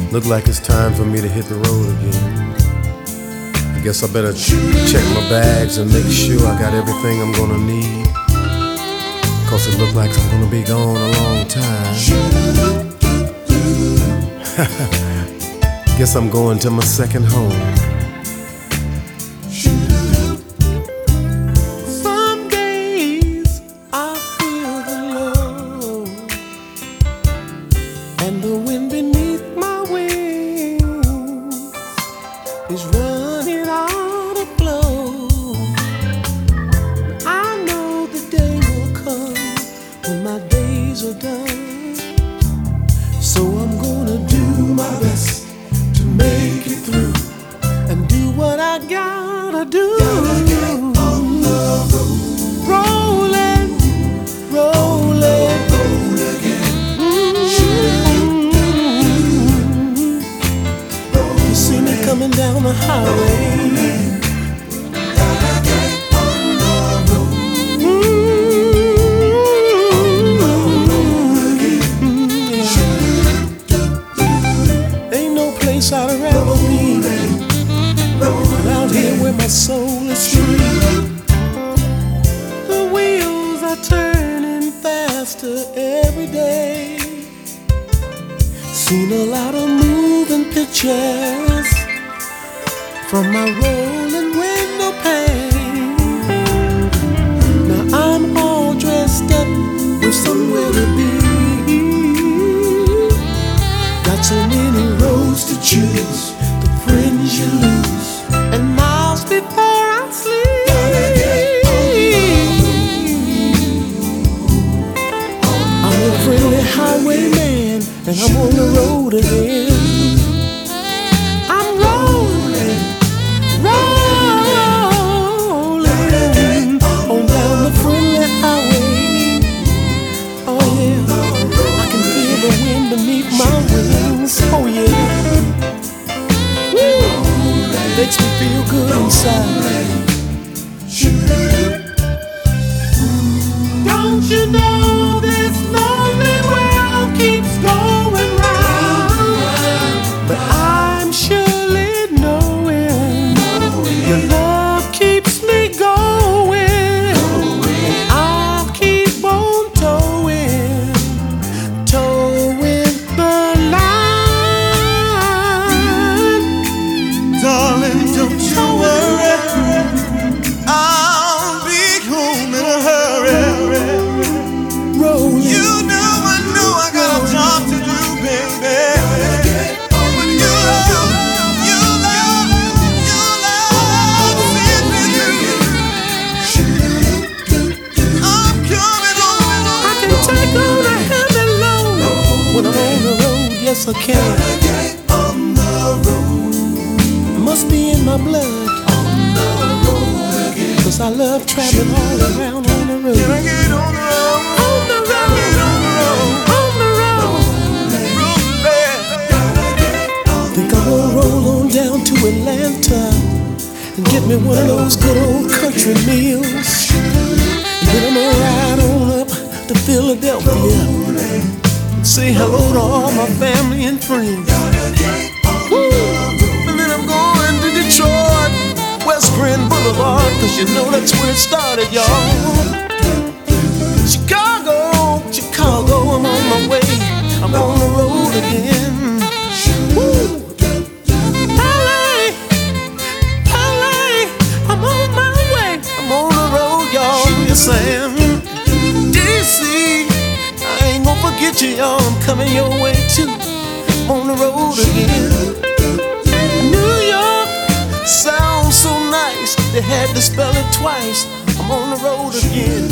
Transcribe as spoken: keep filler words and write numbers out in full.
Look like it's time for me to hit the road again. I guess I better check my bags and make sure I got everything I'm gonna need, cause it look like I'm gonna be gone a long time. Guess I'm going to my second home. Some days I feel the love and the wind beneath my wings is running out of flow. I know the day will come when my days are done, so I'm gonna do my best to make it through and do what I gotta do. Gotta get on the road, rolling, rolling, roll again. Mm-hmm. You see me coming down the highway. Gotta get on the road, mm-hmm. Ain't no place I'd rather be than out here where my soul is free. The wheels are turning faster every day. Seen a lot of moving pictures from my rolling window pane. Now I'm all dressed up with somewhere to be. Got so many roads to choose, the friends you lose, and miles before I sleep. Gotta get on the road. I'm a friendly highwayman, and I'm on the road again. I'm rolling, rolling on down the friendly highway. Oh yeah, I can feel the wind beneath my wings. Oh yeah, woo, makes me feel good inside. Don't you know this lonely world keeps going round? But I'm surely knowing your love keeps me going, and I'll keep on towing, towing the line. Darling, don't you worry, I'll be home in a hurry. Rolling. You know I know I got a job to do, baby. But you love, you love, you love seeing me through. I'm coming home. I can take on a heavy load when I'm on the road, yes I can. Get on the road, Must be in my blood, on the road again. cause I love traveling all around on the road. Can I get on the road? On the road, Get on the road, on the road. road, Think I'm gonna roll on down to Atlanta and get me one of those good old country meals. Then I'm gonna ride on up to Philadelphia and say hello to all my family and friends. Woo. And then I'm going to Detroit, West Grand Boulevard, cause you know that's where it started, y'all. Chicago, Chicago, I'm on my way, I'm on the road again. Woo. L A, L A, I'm on my way, I'm on the road, y'all. Yes I am. D C, I ain't gonna forget you, y'all. I'm coming your way too, on the road again. New York sounds so nice, they had to spell it twice. I'm on the road again.